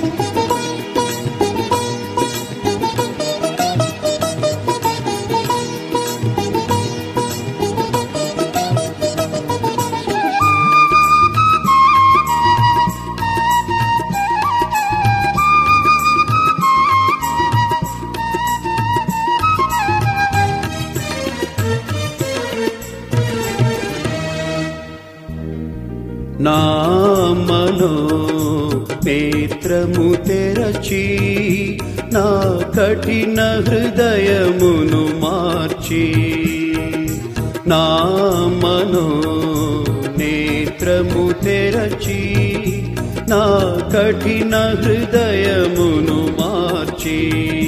నా మనో నేత్రము తెరచి నా కఠిన హృదయమును మార్చి నా మనో నేత్రము తెరచి నా కఠిన హృదయమును మార్చి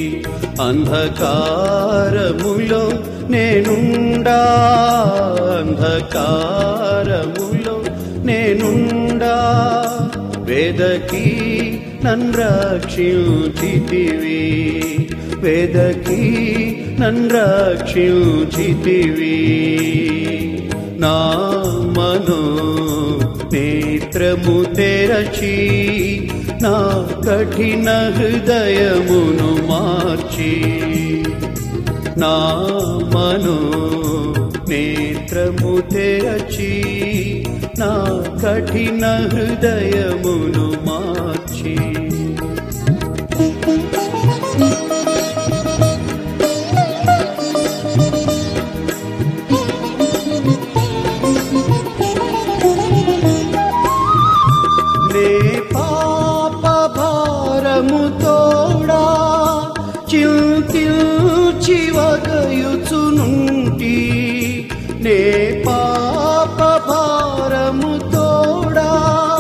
అంధకారములో నేనుండా అంధకారములో నేనుండా వేదకి నన్ను రక్షించితివి వేదకి నన్ను రక్షించితివి నా మనో నేత్రము తెరచి నా కఠిన హృదయమును మార్చి నా మనో నేత్రము తెరచి నా కఠిన హృదయమును మార్చి నే పాప భారము తోడా చింతించి వగయుచునుంటి నే పాప భారము తోడా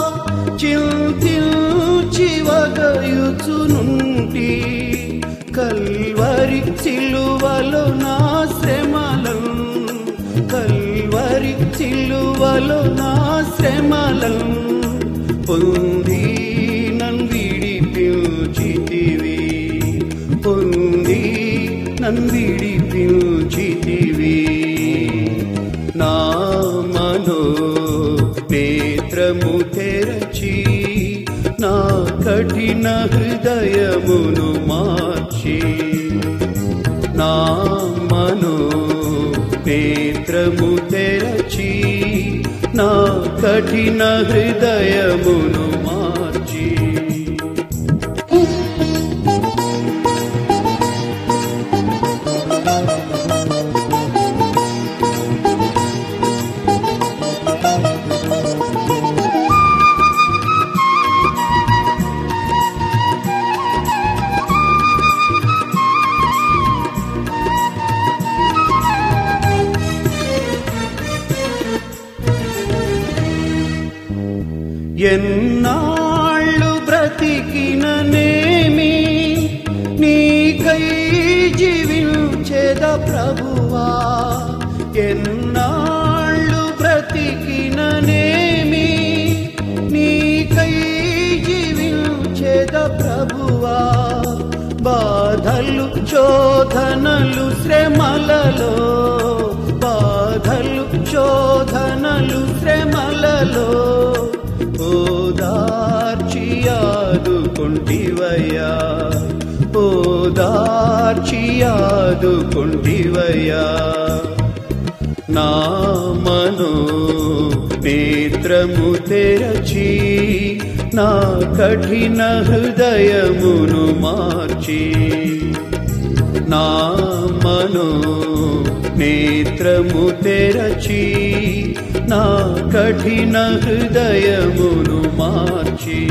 చింతించి వగయుచునుంటి కల్వరి సిలువలో నా శ్రమలను కల్వరి సిలువలో నా శ్రమలను పొంది నన్ను విడిపించితివి పొంది నన్ను విడిపించితివి నా మనో నేత్రము తెరచి నా కఠిన హృదయమును మార్చి నా మనో నేత్రము తెరచి నా కఠిన హృదయమును మార్చి ఎన్నాళ్ళు బ్రతికిననేమి నీకై జీవించేద ప్రభువా ఎన్నాళ్ళు బ్రతికిననేమి నీకై జీవించేద ప్రభువా బాధలు శోధనలు శ్రమలలో బాధలు శోధనలు శ్రమలలో ఓదార్చి ఆదుకొంటివయ్యా ఓదార్చి ఆదుకొంటివయ్యా నా మనో నేత్రము తెరచి నా కఠిన హృదయమును మార్చి నా మనో నేత్రము తెరచి నా కఠిన హృదయమును మార్చి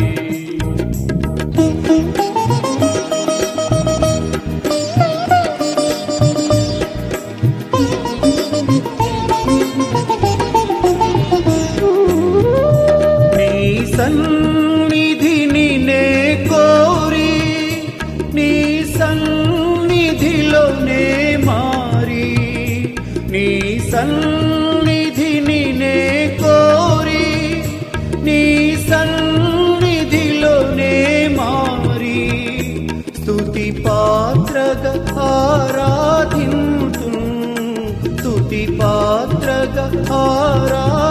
నీ సన్నిధిని నే కోరి నీ సన్నిధిలో నే మారి నీ సన్నిధిని నే కోరి నీ సన్నిధిలో నే మారి స్తుతి పాత్రగా ఆరాధింతు స్తుతి పాత్రగా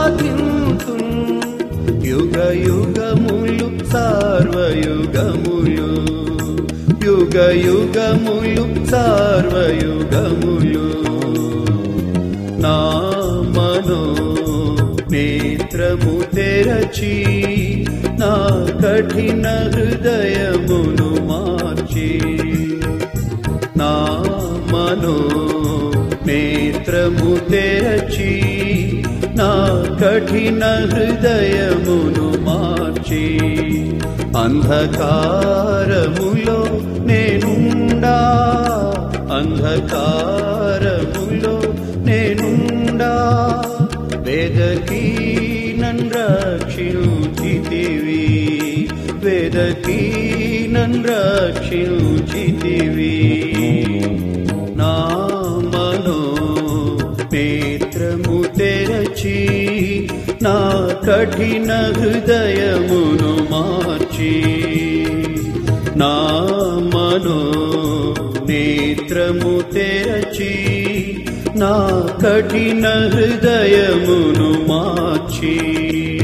ఆరాధింతు యుగ యుగములు సర్వయుగములు యుగములు సార్వయుగములు నా మనో నేత్రము తెరచి నా కఠిన హృదయమును మార్చి నా మనో నేత్రము తెరచి నా కఠిన హృదయమును మార్చి అంధకారములో నేనుండా అంధకారములో నేనుండా వెదకి నన్ను రక్షించితివి వెదకి నన్ను రక్షించితివి నా మనో నేత్రము తెరచి నా కఠిన హృదయమును మార్చి నా మనో నేత్రము తెరచి నా కఠిన హృదయమును మార్చి